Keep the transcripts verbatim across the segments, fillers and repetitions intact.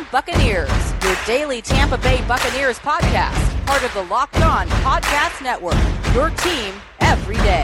Buccaneers, your daily Tampa Bay Buccaneers podcast, part of the Locked On Podcast Network, your team every day.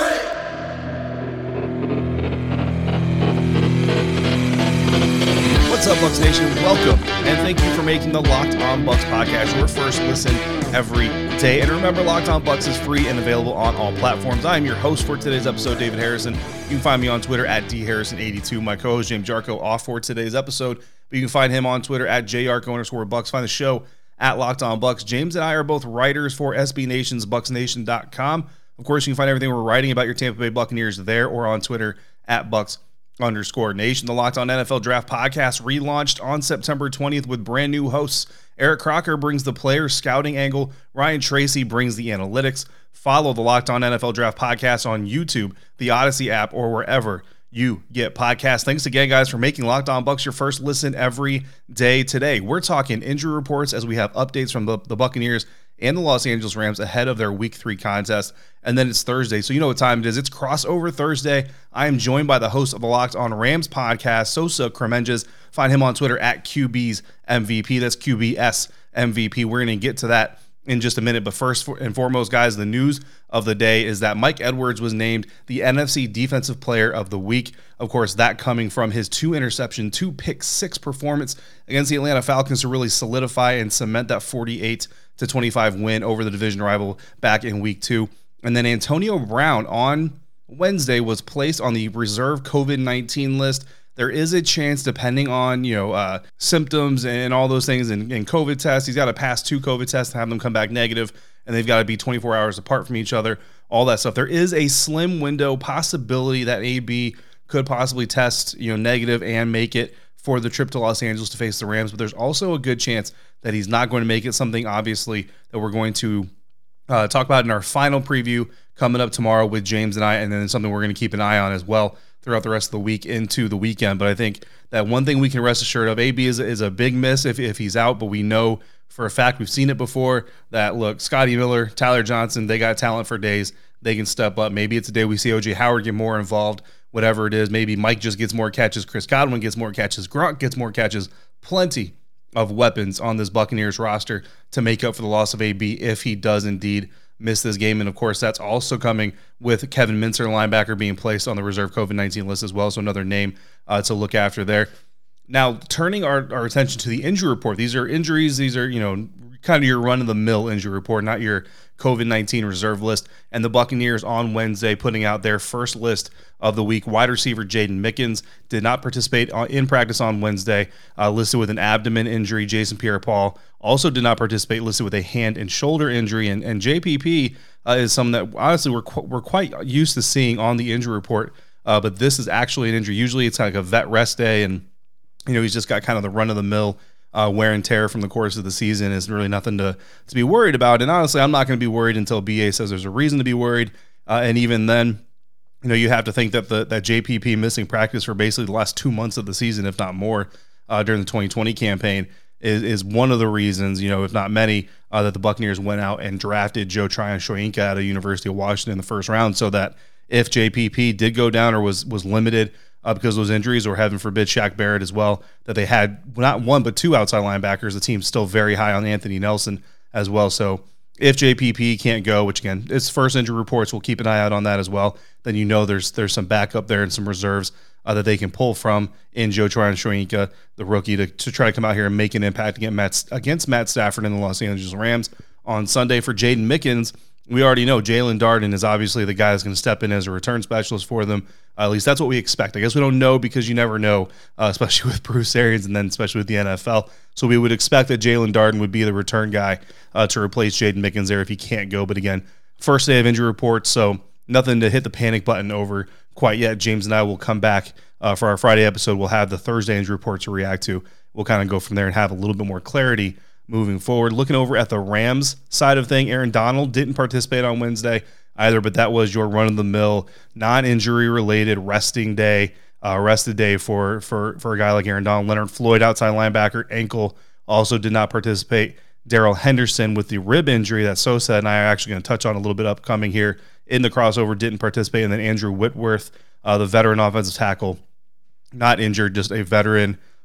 What's up, Bucs Nation? Welcome, and thank you for making the Locked On Bucs podcast your first listen every day. And remember, Locked On Bucs is free and available on all platforms. I am your host for today's episode, David Harrison. You can find me on Twitter at D Harrison eighty-two. My co-host, James Jarko, off for today's episode, but you can find him on Twitter at Jarko underscore Bucs. Find the show at Locked On Bucs. James and I are both writers for S B Nation's Bucs Nation dot com. Of course, you can find everything we're writing about your Tampa Bay Buccaneers there or on Twitter at Bucs underscore Nation. The Locked On N F L Draft podcast relaunched on September twentieth with brand new hosts. Eric Crocker brings the player scouting angle. Ryan Tracy brings the analytics. Follow the Locked On N F L Draft podcast on YouTube, the Odyssey app, or wherever you get podcasts. Thanks again, guys, for making Locked On Bucs your first listen every day today. We're talking injury reports as we have updates from the, the Buccaneers and the Los Angeles Rams ahead of their week three contest. And then it's Thursday, so you know what time it is. It's crossover Thursday. I am joined by the host of the Locked On Rams podcast, Sosa Kremenjas. Find him on Twitter at Q B's M V P. That's Q B S M V P. We're going to get to that in just a minute. But first and foremost, guys, the news of the day is that Mike Edwards was named the N F C Defensive Player of the Week. Of course, that coming from his two interception, two pick six performance against the Atlanta Falcons to really solidify and cement that forty-eight to twenty-five win over the division rival back in week two. And then Antonio Brown on Wednesday was placed on the reserve COVID nineteen list. There is a chance, depending on, you know, uh, symptoms and all those things and, and COVID tests, he's got to pass two COVID tests and have them come back negative, and they've got to be twenty-four hours apart from each other, all that stuff. There is a slim window possibility that A B could possibly test, you know, negative and make it for the trip to Los Angeles to face the Rams, but there's also a good chance that he's not going to make it, something obviously that we're going to uh, talk about in our final preview coming up tomorrow with James and I, and then something we're going to keep an eye on as well throughout the rest of the week into the weekend. But I think that one thing we can rest assured of, A B is, is a big miss if, if he's out, but we know for a fact, we've seen it before, that, look, Scotty Miller, Tyler Johnson, they got talent for days. They can step up. Maybe it's a day we see O J Howard get more involved, whatever it is. Maybe Mike just gets more catches. Chris Godwin gets more catches. Gronk gets more catches. Plenty of weapons on this Buccaneers roster to make up for the loss of A B if he does indeed miss this game. And, of course, that's also coming with Kevin Minter, linebacker, being placed on the reserve COVID nineteen list as well, so another name uh, to look after there. Now, turning our, our attention to the injury report, these are injuries, these are, you know, kind of your run-of-the-mill injury report, not your COVID nineteen reserve list. And the Buccaneers on Wednesday putting out their first list of the week. Wide receiver Jaydon Mickens did not participate in practice on Wednesday, uh, listed with an abdomen injury. Jason Pierre-Paul also did not participate, listed with a hand and shoulder injury. And, and J P P uh, is something that, honestly, we're, qu- we're quite used to seeing on the injury report. Uh, but this is actually an injury. Usually it's like a vet rest day, and you know, he's just got kind of the run-of-the-mill uh, wear and tear from the course of the season. Is really nothing to, to be worried about. And honestly, I'm not going to be worried until B A says there's a reason to be worried. Uh, and even then, you know, you have to think that the that J P P missing practice for basically the last two months of the season, if not more, uh, during the twenty twenty campaign, is is one of the reasons, you know, if not many, uh, that the Buccaneers went out and drafted Joe Tryon-Shoyinka out of University of Washington in the first round, so that if J P P did go down or was was limited Uh, because of those injuries, or heaven forbid Shaq Barrett as well, that they had not one but two outside linebackers. The team's still very high on Anthony Nelson as well. So if J P P can't go, which again, it's first injury reports, we'll keep an eye out on that as well, then you know there's there's some backup there and some reserves uh, that they can pull from in Joe Tryon-Shoyinka, the rookie, to, to try to come out here and make an impact against Matt, against Matt Stafford and the Los Angeles Rams on Sunday. For Jaydon Mickens, we already know Jalen Darden is obviously the guy that's going to step in as a return specialist for them. Uh, at least that's what we expect. I guess we don't know because you never know, uh, especially with Bruce Arians and then especially with the N F L. So we would expect that Jalen Darden would be the return guy uh, to replace Jaydon Mickens there if he can't go. But again, first day of injury reports, so nothing to hit the panic button over quite yet. James and I will come back uh, for our Friday episode. We'll have the Thursday injury report to react to. We'll kind of go from there and have a little bit more clarity moving forward. Looking over at the Rams side of thing, Aaron Donald didn't participate on Wednesday either, but that was your run-of-the-mill, non-injury related resting day, uh, rested day for, for, for a guy like Aaron Donald. Leonard Floyd, outside linebacker, ankle, also did not participate. Darrell Henderson with the rib injury that Sosa and I are actually going to touch on a little bit upcoming here in the crossover, didn't participate. And then Andrew Whitworth, uh, the veteran offensive tackle, not injured, just a veteran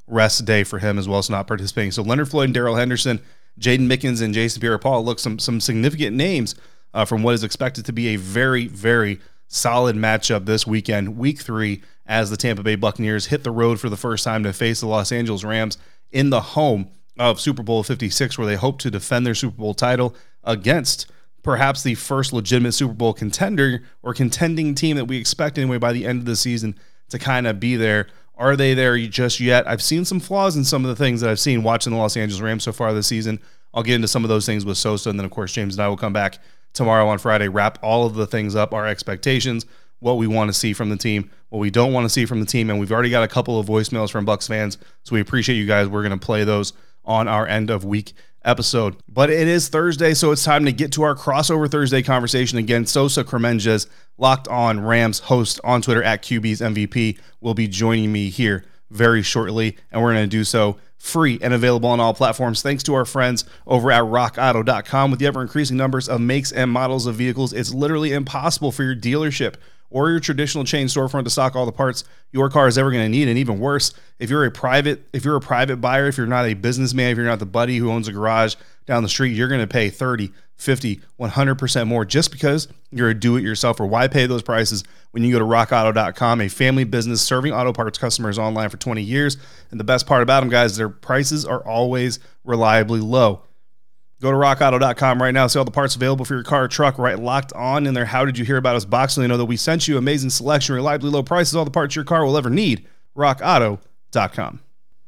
rest day for him as well, so not participating. So Leonard Floyd and Darrell Henderson, Jaden Mickens and Jason Pierre-Paul, look, some some significant names uh, from what is expected to be a very, very solid matchup this weekend, week three, as the Tampa Bay Buccaneers hit the road for the first time to face the Los Angeles Rams in the home of Super Bowl fifty-six, where they hope to defend their Super Bowl title against perhaps the first legitimate Super Bowl contender or contending team that we expect anyway by the end of the season to kind of be there. Are they there just yet? I've seen some flaws in some of the things that I've seen watching the Los Angeles Rams so far this season. I'll get into some of those things with Sosa, and then, of course, James and I will come back tomorrow on Friday, wrap all of the things up, our expectations, what we want to see from the team, what we don't want to see from the team, and we've already got a couple of voicemails from Bucs fans, so we appreciate you guys. We're going to play those on our end of week episode. But it is Thursday, so it's time to get to our crossover Thursday conversation. Again, Sosa Kremenjas, Locked On Rams host on Twitter at Q B's M V P, will be joining me here very shortly, and we're going to do so free and available on all platforms thanks to our friends over at rock auto dot com. With the ever-increasing numbers of makes and models of vehicles, it's literally impossible for your dealership or your traditional chain storefront to stock all the parts your car is ever going to need. And even worse, if you're a private if you're a private buyer, if you're not a businessman, if you're not the buddy who owns a garage down the street, you're going to pay thirty, fifty, one hundred percent more just because you're a do-it-yourselfer. Why pay those prices when you go to rock auto dot com, a family business serving auto parts customers online for twenty years? And the best part about them, guys, their prices are always reliably low. Go to rock auto dot com right now. See all the parts available for your car or truck, right? Locked On in there. How did you hear about us box? So they know that we sent you. Amazing selection, reliably low prices, all the parts your car will ever need. rock auto dot com.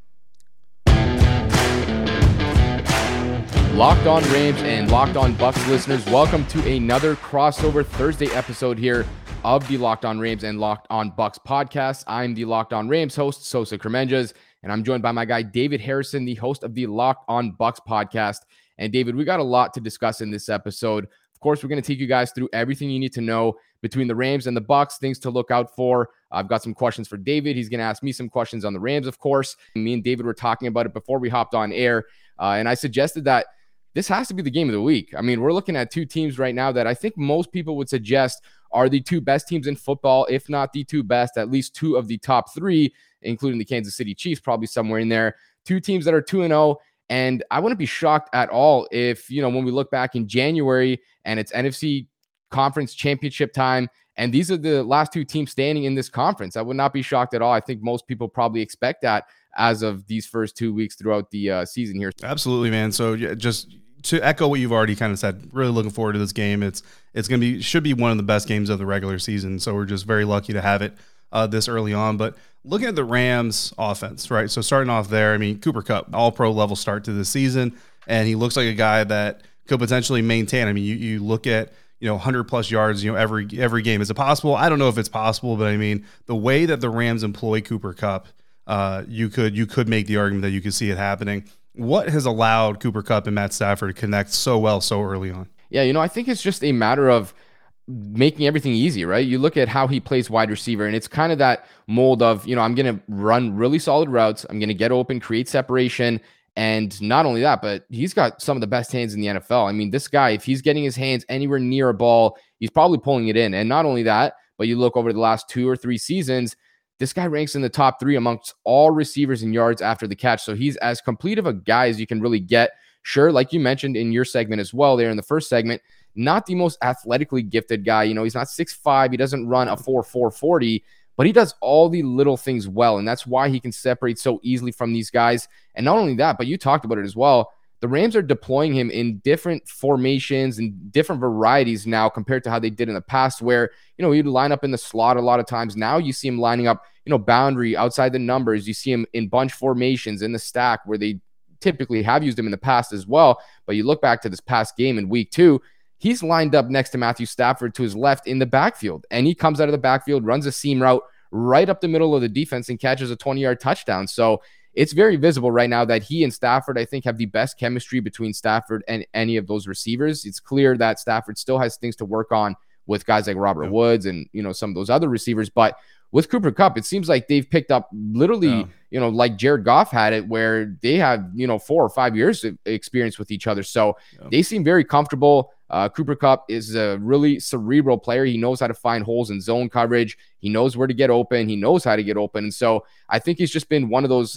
Locked On Rams and Locked On Bucs listeners, welcome to another crossover Thursday episode here of the Locked On Rams and Locked On Bucs podcast. I'm the Locked On Rams host, Sosa Kremenjas, and I'm joined by my guy, David Harrison, the host of the Locked On Bucs podcast. And David, we got a lot to discuss in this episode. Of course, we're going to take you guys through everything you need to know between the Rams and the Bucs, things to look out for. I've got some questions for David. He's going to ask me some questions on the Rams, of course. Me and David were talking about it before we hopped on air, uh, and I suggested that this has to be the game of the week. I mean, we're looking at two teams right now that I think most people would suggest are the two best teams in football, if not the two best, at least two of the top three, including the Kansas City Chiefs, probably somewhere in there. Two teams that are two and oh. And I wouldn't be shocked at all if, you know, when we look back in January and it's N F C Conference Championship time, and these are the last two teams standing in this conference. I would not be shocked at all. I think most people probably expect that as of these first two weeks throughout the uh, season here. Absolutely, man. So yeah, just to echo what you've already kind of said, really looking forward to this game. It's it's going to be should be one of the best games of the regular season. So we're just very lucky to have it uh, this early on. But looking at the Rams offense, right? So starting off there, I mean, Cooper Kupp, all pro level start to the season, and he looks like a guy that could potentially maintain. I mean, you, you look at, you know, one hundred plus yards, you know, every every game. Is it possible? I don't know if it's possible, but I mean, the way that the Rams employ Cooper Kupp, uh, you could you could make the argument that you could see it happening. What has allowed Cooper Kupp and Matt Stafford to connect so well so early on? Yeah, you know, I think it's just a matter of making everything easy, right? You look at how he plays wide receiver, and it's kind of that mold of, you know, I'm going to run really solid routes. I'm going to get open, create separation. And not only that, but he's got some of the best hands in the N F L. I mean, this guy, if he's getting his hands anywhere near a ball, he's probably pulling it in. And not only that, but you look over the last two or three seasons, this guy ranks in the top three amongst all receivers in yards after the catch. So he's as complete of a guy as you can really get. Sure, like you mentioned in your segment as well there in the first segment, not the most athletically gifted guy. You know, he's not six five. He doesn't run a four four forty, but he does all the little things well. And that's why he can separate so easily from these guys. And not only that, but you talked about it as well. The Rams are deploying him in different formations and different varieties now compared to how they did in the past, where, you know, he'd line up in the slot a lot of times. Now you see him lining up, you know, boundary outside the numbers. You see him in bunch formations in the stack where they typically have used him in the past as well. But you look back to this past game in week two, he's lined up next to Matthew Stafford to his left in the backfield. And he comes out of the backfield, runs a seam route right up the middle of the defense and catches a twenty-yard touchdown. So it's very visible right now that he and Stafford, I think, have the best chemistry between Stafford and any of those receivers. It's clear that Stafford still has things to work on with guys like Robert yeah. Woods and, you know, some of those other receivers. But with Cooper Kupp, it seems like they've picked up literally, yeah. you know, like Jared Goff had it, where they have, you know, four or five years of experience with each other. So yeah. they seem very comfortable. Uh, Cooper Kupp is a really cerebral player. He knows how to find holes in zone coverage. He knows where to get open. He knows how to get open. And so I think he's just been one of those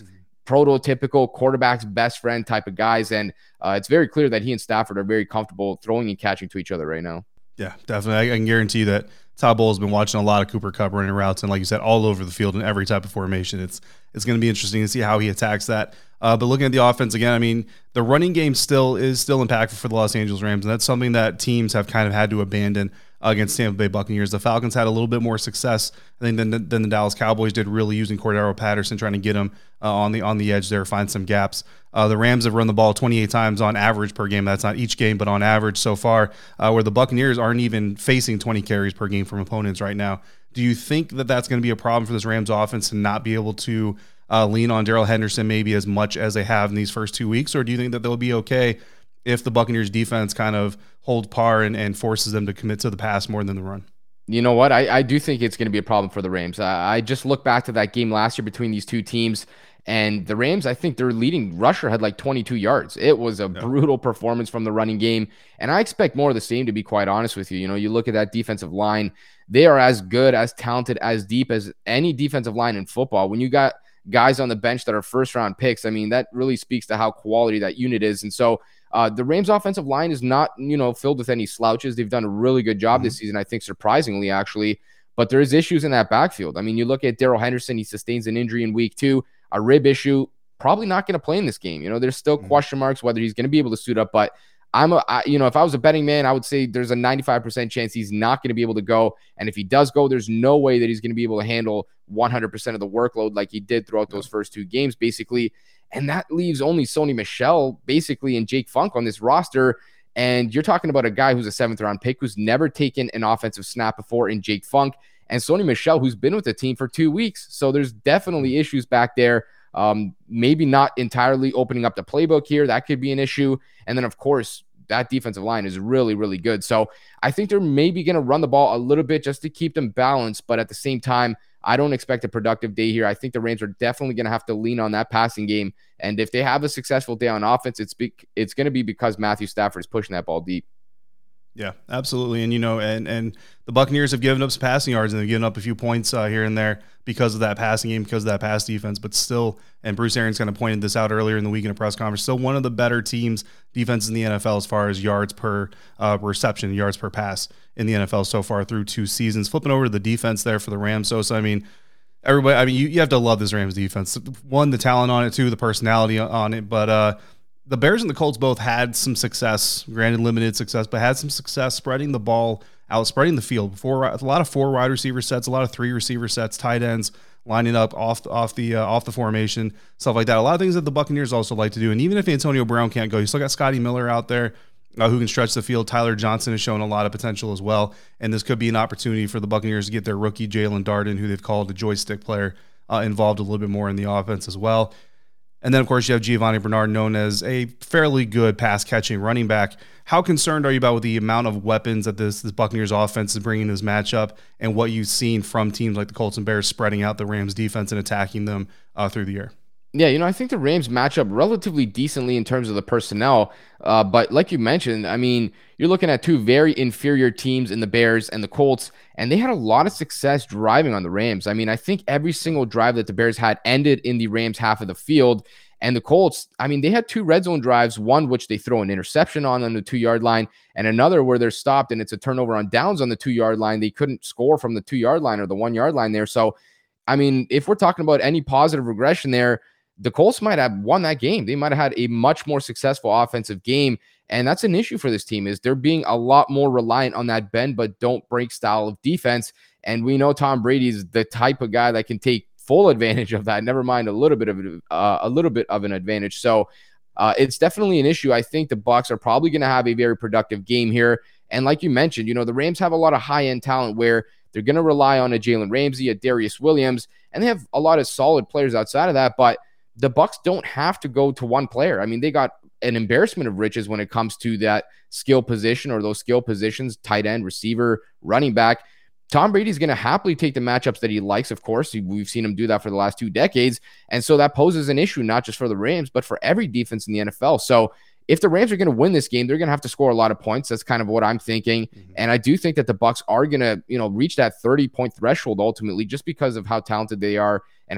prototypical quarterback's best friend type of guys. And uh, it's very clear that he and Stafford are very comfortable throwing and catching to each other right now. Yeah, definitely. I can guarantee you that Todd Bowles has been watching a lot of Cooper Kupp running routes, and like you said, all over the field in every type of formation. It's it's going to be interesting to see how he attacks that. Uh, but looking at the offense again, I mean, the running game still is still impactful for the Los Angeles Rams, and that's something that teams have kind of had to abandon against Tampa Bay Buccaneers. The Falcons had a little bit more success, I think, than, than the Dallas Cowboys did, really using Cordero Patterson, trying to get him uh, on the on the edge there, find some gaps. Uh, the Rams have run the ball twenty-eight times on average per game. That's not each game, but on average so far, uh, where the Buccaneers aren't even facing twenty carries per game from opponents right now. Do you think that that's going to be a problem for this Rams offense to not be able to uh, lean on Darrell Henderson maybe as much as they have in these first two weeks? Or do you think that they'll be okay if the Buccaneers defense kind of holds par and, and forces them to commit to the pass more than the run? You know what? I, I do think it's going to be a problem for the Rams. I, I just look back to that game last year between these two teams, and the Rams, I think their leading rusher had like twenty-two yards. It was a yeah. brutal performance from the running game, and I expect more of the same, to be quite honest with you. You know, you look at that defensive line, they are as good, as talented, as deep as any defensive line in football. When you got guys on the bench that are first-round picks, I mean, that really speaks to how quality that unit is. And so uh, the Rams offensive line is not, you know, filled with any slouches. They've done a really good job mm-hmm. this season, I think, surprisingly, actually. But there is issues in that backfield. I mean, you look at Darrell Henderson, he sustains an injury in week two, a rib issue, probably not going to play in this game. You know, there's still mm-hmm. question marks whether he's going to be able to suit up, but I'm a, I, you know, if I was a betting man, I would say there's a ninety-five percent chance he's not going to be able to go. And if he does go, there's no way that he's going to be able to handle one hundred percent of the workload like he did throughout those first two games, basically. And that leaves only Sony Michel, basically, and Jake Funk on this roster. And you're talking about a guy who's a seventh round pick who's never taken an offensive snap before in Jake Funk, and Sony Michel, who's been with the team for two weeks. So there's definitely issues back there. Um, maybe not entirely opening up the playbook here. That could be an issue. And then, of course, that defensive line is really, really good. So I think they're maybe going to run the ball a little bit just to keep them balanced. But at the same time, I don't expect a productive day here. I think the Rams are definitely going to have to lean on that passing game. And if they have a successful day on offense, it's be- it's going to be because Matthew Stafford is pushing that ball deep. Yeah, absolutely. And, you know, and, and the Buccaneers have given up some passing yards, and they've given up a few points uh, here and there because of that passing game, because of that pass defense. But still, and Bruce Arians kind of pointed this out earlier in the week in a press conference, still one of the better teams, defenses in the N F L as far as yards per uh, reception, yards per pass in the N F L so far through two seasons. Flipping over to the defense there for the Rams. So, so I mean, everybody, I mean, you, you have to love this Rams defense. One, the talent on it, two, the personality on it. But, uh, the Bears and the Colts both had some success, granted limited success, but had some success spreading the ball out, spreading the field. Four, a lot of four wide receiver sets, a lot of three receiver sets, tight ends lining up off off the uh, off the formation, stuff like that. A lot of things that the Buccaneers also like to do. And even if Antonio Brown can't go, you still got Scotty Miller out there uh, who can stretch the field. Tyler Johnson has shown a lot of potential as well, and this could be an opportunity for the Buccaneers to get their rookie Jalen Darden, who they've called a joystick player, uh, involved a little bit more in the offense as well. And then, of course, you have Giovanni Bernard, known as a fairly good pass-catching running back. How concerned are you about with the amount of weapons that this, this Buccaneers offense is bringing this matchup, and what you've seen from teams like the Colts and Bears spreading out the Rams defense and attacking them uh, through the air? Yeah, you know, I think the Rams match up relatively decently in terms of the personnel. Uh, but like you mentioned, I mean, you're looking at two very inferior teams in the Bears and the Colts, and they had a lot of success driving on the Rams. I mean, I think every single drive that the Bears had ended in the Rams half of the field. And the Colts, I mean, they had two red zone drives, one which they throw an interception on on the two-yard line, and another where they're stopped and it's a turnover on downs on the two-yard line. They couldn't score from the two-yard line or the one-yard line there. So, I mean, if we're talking about any positive regression there, the Colts might have won that game. They might have had a much more successful offensive game. And that's an issue for this team, is they're being a lot more reliant on that bend but don't break style of defense. And we know Tom Brady is the type of guy that can take full advantage of that, never mind a little bit of uh, a little bit of an advantage. So uh, it's definitely an issue. I think the Bucs are probably going to have a very productive game here. And like you mentioned, you know, the Rams have a lot of high-end talent where they're going to rely on a Jalen Ramsey, a Darius Williams, and they have a lot of solid players outside of that. But the Bucs don't have to go to one player. I mean, they got an embarrassment of riches when it comes to that skill position or those skill positions, tight end, receiver, running back. Tom Brady's going to happily take the matchups that he likes, of course. We've seen him do that for the last two decades. And so that poses an issue, not just for the Rams, but for every defense in the N F L. So if the Rams are going to win this game, they're going to have to score a lot of points. That's kind of what I'm thinking. Mm-hmm. And I do think that the Bucs are going to, you know, reach that thirty point threshold ultimately, just because of how talented they are and how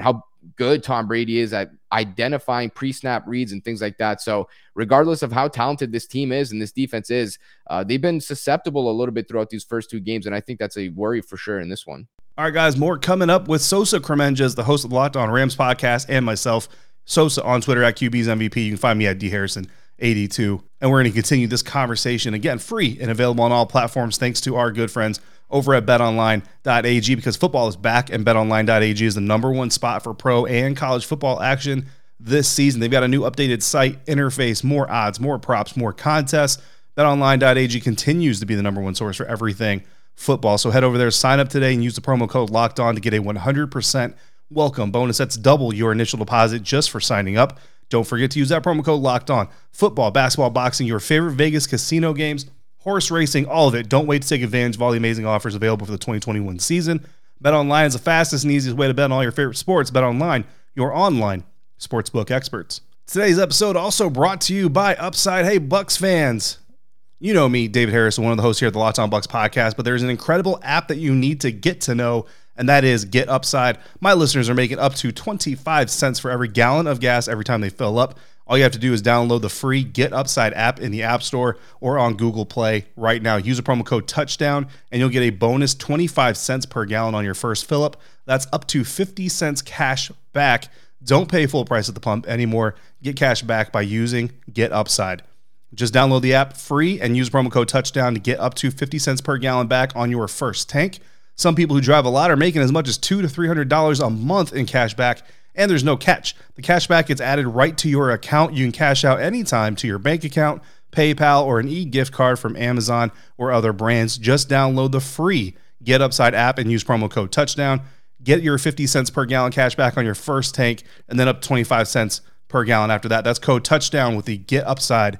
good Tom Brady is at identifying pre-snap reads and things like that. So regardless of how talented this team is and this defense is, uh, they've been susceptible a little bit throughout these first two games. And I think that's a worry for sure in this one. All right, guys, more coming up with Sosa Kremenjas, the host of the Locked On Rams podcast, and myself, Sosa, on Twitter at Q B's M V P. You can find me at D Harrison eighty-two. And we're going to continue this conversation, again, free and available on all platforms, thanks to our good friends over at bet online dot a g, because football is back, and bet online dot a g is the number one spot for pro and college football action this season. They've got a new updated site interface, more odds, more props, more contests. bet online dot a g continues to be the number one source for everything football. So head over there, sign up today, and use the promo code Locked On to get a one hundred percent welcome bonus. That's double your initial deposit just for signing up. Don't forget to use that promo code Locked On. Football, basketball, boxing, your favorite Vegas casino games, horse racing, all of it. Don't wait to take advantage of all the amazing offers available for the twenty twenty-one season. BetOnline is the fastest and easiest way to bet on all your favorite sports. BetOnline, your online sportsbook experts. Today's episode also brought to you by Upside. Hey, Bucks fans. You know me, David Harrison, one of the hosts here at the Locked On Bucks podcast, but there's an incredible app that you need to get to know, and that is Get Upside. My listeners are making up to twenty-five cents for every gallon of gas every time they fill up. All you have to do is download the free Get Upside app in the App Store or on Google Play right now. Use the promo code Touchdown, and you'll get a bonus twenty-five cents per gallon on your first fill-up. That's up to fifty cents cash back. Don't pay full price at the pump anymore. Get cash back by using Get Upside. Just download the app free and use promo code Touchdown to get up to fifty cents per gallon back on your first tank. Some people who drive a lot are making as much as two hundred to three hundred dollars a month in cash back, and there's no catch. The cash back gets added right to your account. You can cash out anytime to your bank account, PayPal, or an e-gift card from Amazon or other brands. Just download the free Get Upside app and use promo code Touchdown. Get your fifty cents per gallon cash back on your first tank, and then up to twenty-five cents per gallon after that. That's code Touchdown with the Get Upside.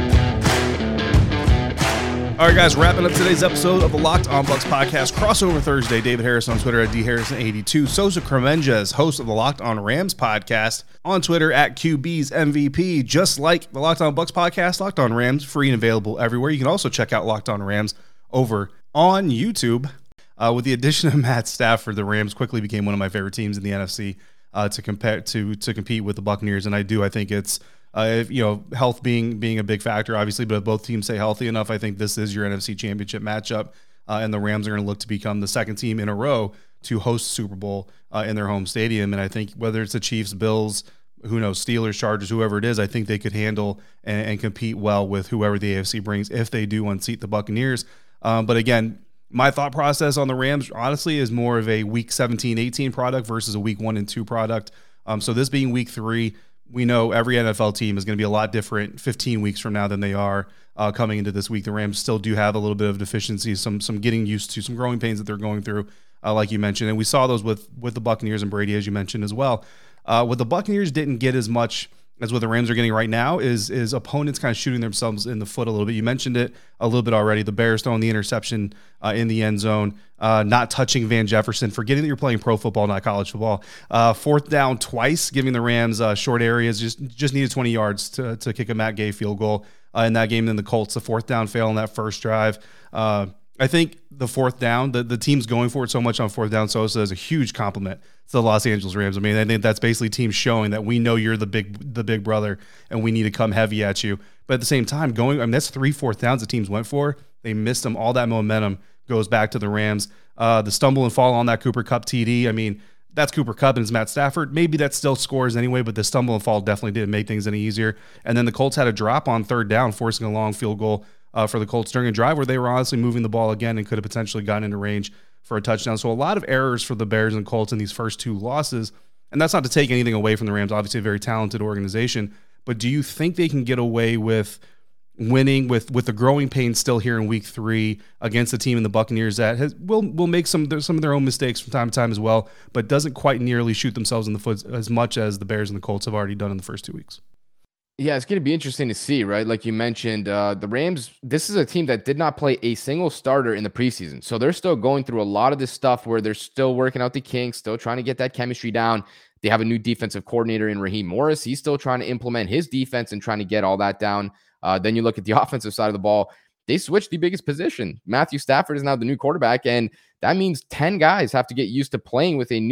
All right, guys, wrapping up today's episode of the Locked On Bucks podcast. Crossover Thursday. David Harrison on Twitter at D Harrison eighty-two. Sosa Kremenjas, host of the Locked On Rams podcast, on Twitter at Q B's M V P. Just like the Locked On Bucks podcast, Locked On Rams, free and available everywhere. You can also check out Locked On Rams over on YouTube. Uh, with the addition of Matt Stafford, the Rams quickly became one of my favorite teams in the N F C uh, to compare to to compete with the Buccaneers, and I do. I think it's Uh, if, you know, health being being a big factor, obviously, but if both teams stay healthy enough, I think this is your N F C Championship matchup, uh, and the Rams are going to look to become the second team in a row to host Super Bowl uh, in their home stadium. And I think whether it's the Chiefs, Bills, who knows, Steelers, Chargers, whoever it is, I think they could handle and, and compete well with whoever the A F C brings if they do unseat the Buccaneers. Um, but again, my thought process on the Rams, honestly, is more of a week seventeen eighteen product versus a week one and two product. Um, so this being week three, we know every N F L team is going to be a lot different fifteen weeks from now than they are uh, coming into this week. The Rams still do have a little bit of deficiencies, some some getting used to, some growing pains that they're going through, uh, like you mentioned. And we saw those with with the Buccaneers and Brady, as you mentioned as well. Uh, what the Buccaneers didn't get as much as what the Rams are getting right now is is opponents kind of shooting themselves in the foot a little bit. You mentioned it a little bit already. The Bears throwing the interception uh, in the end zone, uh, not touching Van Jefferson, forgetting that you're playing pro football, not college football. Uh, fourth down twice, giving the Rams uh, short areas. Just just needed twenty yards to to kick a Matt Gay field goal uh, in that game. Then the Colts, the fourth down fail on that first drive. Uh, I think the fourth down, the, the team's going for it so much on fourth down, Sosa is a huge compliment to the Los Angeles Rams. I mean, I think that's basically teams showing that we know you're the big the big brother and we need to come heavy at you. But at the same time, going, I mean, that's three fourth downs the teams went for. They missed them. All that momentum goes back to the Rams. Uh, the stumble and fall on that Cooper Kupp T D, I mean, that's Cooper Kupp and it's Matt Stafford. Maybe that still scores anyway, but the stumble and fall definitely didn't make things any easier. And then the Colts had a drop on third down, forcing a long field goal Uh, for the Colts during a drive where they were honestly moving the ball again and could have potentially gotten into range for a touchdown. So a lot of errors for the Bears and Colts in these first two losses. And that's not to take anything away from the Rams, obviously a very talented organization. But do you think they can get away with winning with with the growing pains still here in week three against a team in the Buccaneers that has, will will make some some of their own mistakes from time to time as well, but doesn't quite nearly shoot themselves in the foot as much as the Bears and the Colts have already done in the first two weeks? Yeah, it's going to be interesting to see, right? Like you mentioned, uh, the Rams, this is a team that did not play a single starter in the preseason. So they're still going through a lot of this stuff where they're still working out the kinks, still trying to get that chemistry down. They have a new defensive coordinator in Raheem Morris. He's still trying to implement his defense and trying to get all that down. Uh, then you look at the offensive side of the ball. They switched the biggest position. Matthew Stafford is now the new quarterback, and that means ten guys have to get used to playing with a new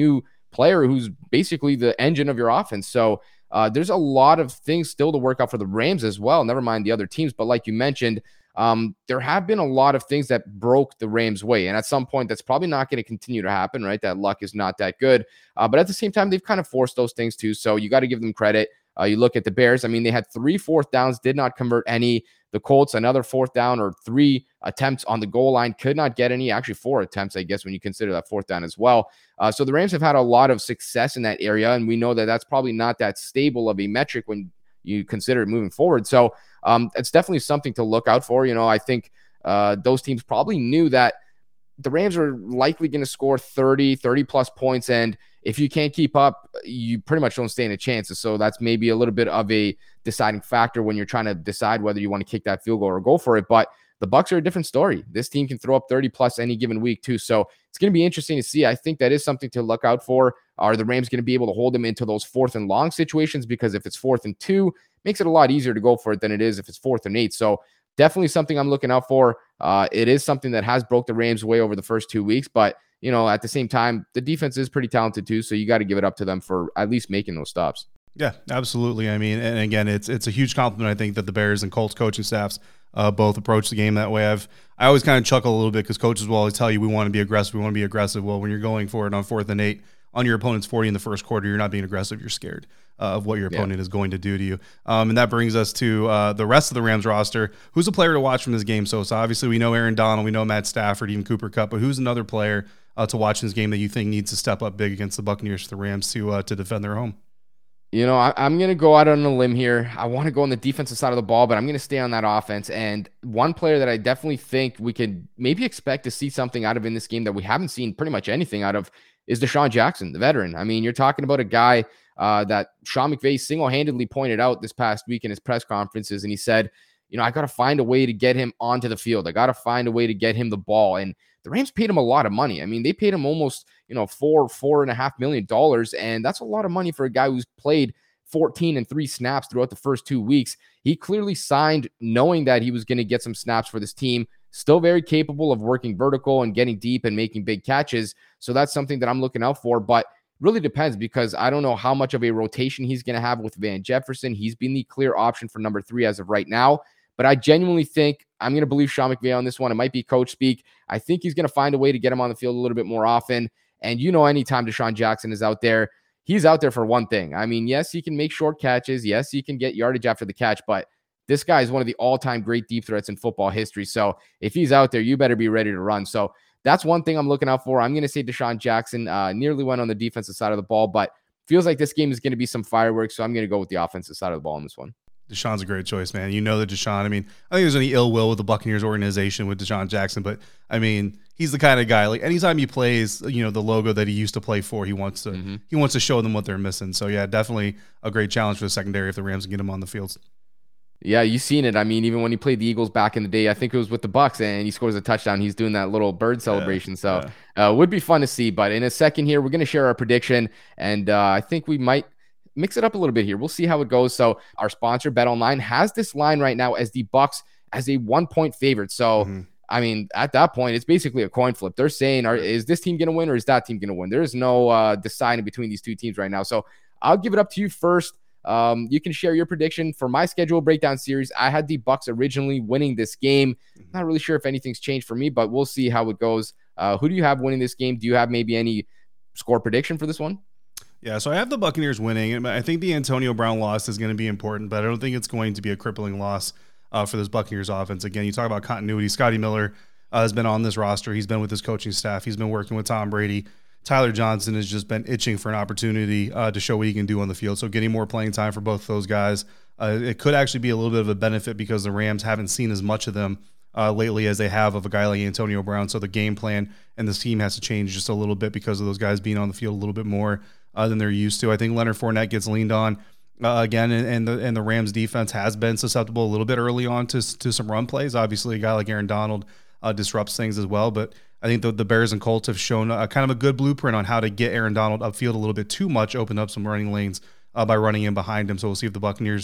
player who's basically the engine of your offense. So uh, there's a lot of things still to work out for the Rams as well, never mind the other teams. But like you mentioned, um, there have been a lot of things that broke the Rams' way. And at some point, that's probably not going to continue to happen, right? That luck is not that good. Uh, but at the same time, they've kind of forced those things too. So you got to give them credit. Uh, you look at the Bears. I mean, they had three fourth downs, did not convert any. The Colts, another fourth down or three attempts on the goal line, could not get any. Actually, four attempts, I guess, when you consider that fourth down as well. Uh, so the Rams have had a lot of success in that area, and we know that that's probably not that stable of a metric when you consider it moving forward. So um, it's definitely something to look out for. You know, I think uh, those teams probably knew that the Rams are likely going to score thirty, thirty plus points. And if you can't keep up, you pretty much don't stand a chance. So that's maybe a little bit of a deciding factor when you're trying to decide whether you want to kick that field goal or go for it. But the Bucs are a different story. This team can throw up thirty plus any given week too. So it's going to be interesting to see. I think that is something to look out for. Are the Rams going to be able to hold them into those fourth and long situations? Because if it's fourth and two, makes it a lot easier to go for it than it is if it's fourth and eight. So definitely something I'm looking out for. Uh, it is something that has broke the Rams way over the first two weeks, but you know, at the same time, the defense is pretty talented too. So you got to give it up to them for at least making those stops. Yeah, absolutely. I mean, and again, it's it's a huge compliment, I think, that the Bears and Colts coaching staffs uh, both approach the game that way. I've I always kind of chuckle a little bit because coaches will always tell you we want to be aggressive, we want to be aggressive. Well, when you're going for it on fourth and eight on your opponent's forty in the first quarter, you're not being aggressive. You're scared uh, of what your opponent yeah. is going to do to you. Um, and that brings us to uh, the rest of the Rams roster. Who's a player to watch from this game? So, so obviously we know Aaron Donald, we know Matt Stafford, even Cooper Kupp, but who's another player uh, to watch in this game that you think needs to step up big against the Buccaneers for the Rams to uh, to defend their home? You know, I, I'm going to go out on a limb here. I want to go on the defensive side of the ball, but I'm going to stay on that offense. And one player that I definitely think we could maybe expect to see something out of in this game that we haven't seen pretty much anything out of is Deshaun Jackson, the veteran. I mean, you're talking about a guy uh, that Sean McVay single-handedly pointed out this past week in his press conferences, and he said, you know, I got to find a way to get him onto the field. I got to find a way to get him the ball. And the Rams paid him a lot of money. I mean, they paid him almost, you know, four, four and a half million dollars. And that's a lot of money for a guy who's played fourteen and three snaps throughout the first two weeks. He clearly signed knowing that he was going to get some snaps for this team. Still very capable of working vertical and getting deep and making big catches. So that's something that I'm looking out for. But really depends because I don't know how much of a rotation he's going to have with Van Jefferson. He's been the clear option for number three as of right now. But I genuinely think I'm going to believe Sean McVay on this one. It might be coach speak. I think he's going to find a way to get him on the field a little bit more often. And you know, anytime Deshaun Jackson is out there, he's out there for one thing. I mean, yes, he can make short catches. Yes, he can get yardage after the catch, but this guy is one of the all-time great deep threats in football history. So if he's out there, you better be ready to run. So that's one thing I'm looking out for. I'm going to say Deshaun Jackson uh, nearly went on the defensive side of the ball, but feels like this game is going to be some fireworks. So I'm going to go with the offensive side of the ball in this one. Deshaun's a great choice, man. You know that Deshaun, I mean, I think there's any ill will with the Buccaneers organization with Deshaun Jackson, but I mean, he's the kind of guy, like anytime he plays, you know, the logo that he used to play for, he wants to, mm-hmm. he wants to show them what they're missing. So yeah, definitely a great challenge for the secondary if the Rams can get him on the fields. Yeah, you've seen it. I mean, even when he played the Eagles back in the day, I think it was with the Bucs, and he scores a touchdown. He's doing that little bird celebration. Yeah, so yeah. Uh, would be fun to see. But in a second here, we're going to share our prediction, and uh, I think we might mix it up a little bit here. We'll see how it goes. So our sponsor, BetOnline, has this line right now as the Bucs as a one-point favorite. So, mm-hmm. I mean, at that point, it's basically a coin flip. They're saying, are, is this team going to win or is that team going to win? There is no uh, deciding between these two teams right now. So I'll give it up to you first. Um, you can share your prediction for my schedule breakdown series. I had the Bucs originally winning this game. Not really sure if anything's changed for me, but we'll see how it goes. Uh, who do you have winning this game? Do you have maybe any score prediction for this one? Yeah, so I have the Buccaneers winning. I think the Antonio Brown loss is going to be important, but I don't think it's going to be a crippling loss uh, for this Buccaneers offense. Again, you talk about continuity. Scotty Miller uh, has been on this roster. He's been with his coaching staff. He's been working with Tom Brady. Tyler Johnson has just been itching for an opportunity uh, to show what he can do on the field. So getting more playing time for both those guys, uh, it could actually be a little bit of a benefit because the Rams haven't seen as much of them uh, lately as they have of a guy like Antonio Brown. So the game plan and this team has to change just a little bit because of those guys being on the field a little bit more uh, than they're used to. I think Leonard Fournette gets leaned on uh, again, and, and the and the Rams defense has been susceptible a little bit early on to to some run plays. Obviously, a guy like Aaron Donald uh, disrupts things as well, but I think the, the Bears and Colts have shown a, kind of a good blueprint on how to get Aaron Donald upfield a little bit too much, open up some running lanes uh, by running in behind him. So we'll see if the Buccaneers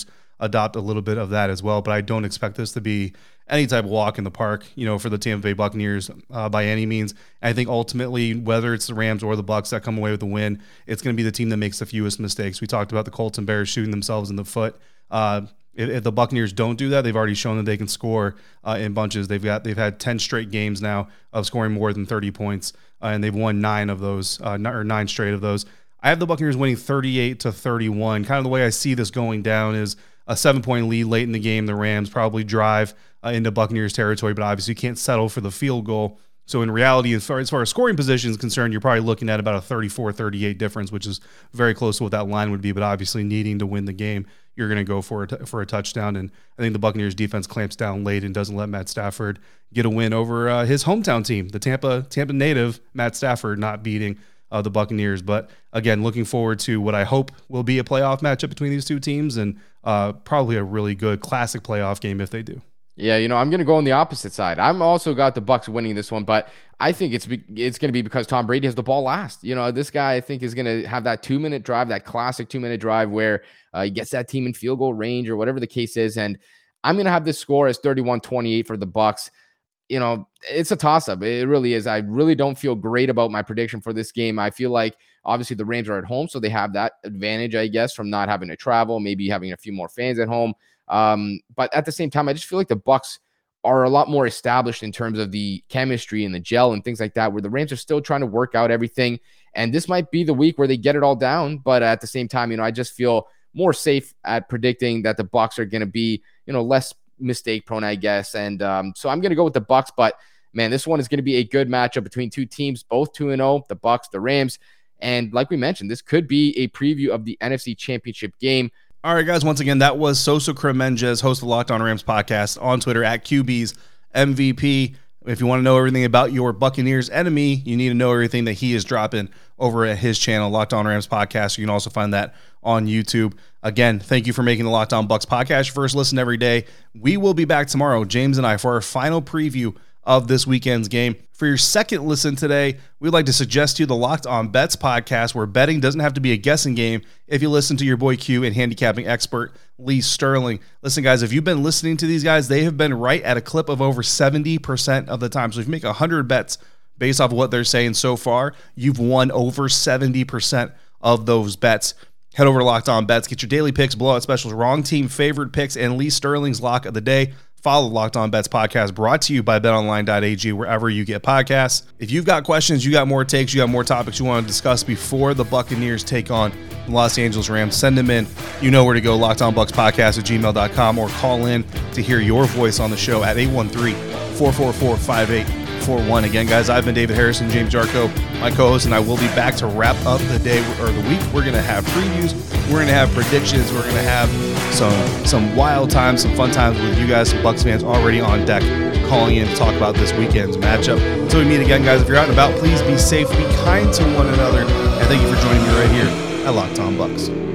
adopt a little bit of that as well. But I don't expect this to be any type of walk in the park, you know, for the Tampa Bay Buccaneers uh, by any means. And I think ultimately, whether it's the Rams or the Bucs that come away with the win, it's going to be the team that makes the fewest mistakes. We talked about the Colts and Bears shooting themselves in the foot. Uh, if, if the Buccaneers don't do that, they've already shown that they can score uh, in bunches. They've got they've had ten straight games now of scoring more than thirty points, uh, and they've won nine of those, uh, or nine straight of those. I have the Buccaneers winning thirty-eight to thirty-one. Kind of the way I see this going down is a seven-point lead late in the game. The Rams probably drive uh, into Buccaneers territory, but obviously can't settle for the field goal. So in reality, as far, as far as scoring position is concerned, you're probably looking at about a thirty-four thirty-eight difference, which is very close to what that line would be. But obviously needing to win the game, you're going to go for a t- for a touchdown. And I think the Buccaneers defense clamps down late and doesn't let Matt Stafford get a win over uh, his hometown team, the Tampa Tampa native Matt Stafford, not beating uh, the Buccaneers. But again, looking forward to what I hope will be a playoff matchup between these two teams, and uh, probably a really good classic playoff game if they do. Yeah, you know, I'm going to go on the opposite side. I'm also got the Bucs winning this one, but I think it's be, it's going to be because Tom Brady has the ball last. You know, this guy I think is going to have that two-minute drive, that classic two-minute drive where uh, he gets that team in field goal range or whatever the case is, and I'm going to have this score as thirty-one twenty-eight for the Bucs. You know, it's a toss-up. It really is. I really don't feel great about my prediction for this game. I feel like obviously the Rams are at home, so they have that advantage, I guess, from not having to travel, maybe having a few more fans at home. Um, but at the same time, I just feel like the Bucs are a lot more established in terms of the chemistry and the gel and things like that, where the Rams are still trying to work out everything. And this might be the week where they get it all down. But at the same time, you know, I just feel more safe at predicting that the Bucs are going to be, you know, less mistake prone, I guess. And um, so I'm going to go with the Bucs. But man, this one is going to be a good matchup between two teams, both two and oh, the Bucs, the Rams. And like we mentioned, this could be a preview of the N F C Championship game. All right, guys, once again, that was Sosa Kremenjas, host of the Locked On Rams podcast, on Twitter at Q B's M V P. If you want to know everything about your Buccaneers enemy, you need to know everything that he is dropping over at his channel, Locked On Rams podcast. You can also find that on YouTube. Again, thank you for making the Locked On Bucs podcast your first listen every day. We will be back tomorrow, James and I, for our final preview of this weekend's game. For your second listen today, we'd like to suggest to you the Locked On Bets podcast, where betting doesn't have to be a guessing game if you listen to your boy Q and handicapping expert Lee Sterling. Listen, guys, if you've been listening to these guys, they have been right at a clip of over seventy percent of the time. So if you make one hundred bets based off of what they're saying so far, you've won over seventy percent of those bets. Head over to Locked On Bets, get your daily picks, blowout specials, wrong team favored picks, and Lee Sterling's lock of the day. Follow the Locked On Bets podcast, brought to you by bet online dot a g, wherever you get podcasts. If you've got questions, you got more takes, you got more topics you want to discuss before the Buccaneers take on the Los Angeles Rams, send them in. You know where to go, Locked On Bucs podcast at gmail dot com, or call in to hear your voice on the show at eight one three, four four four, five eight four one. Again, guys, I've been David Harrison, James Jarko, my co-host, and I will be back to wrap up the day or the week. We're going to have previews. We're going to have predictions. We're going to have some some wild times, some fun times with you guys, some Bucs fans already on deck, calling in to talk about this weekend's matchup. Until we meet again, guys, if you're out and about, please be safe, be kind to one another, and thank you for joining me right here at Locked On Bucs.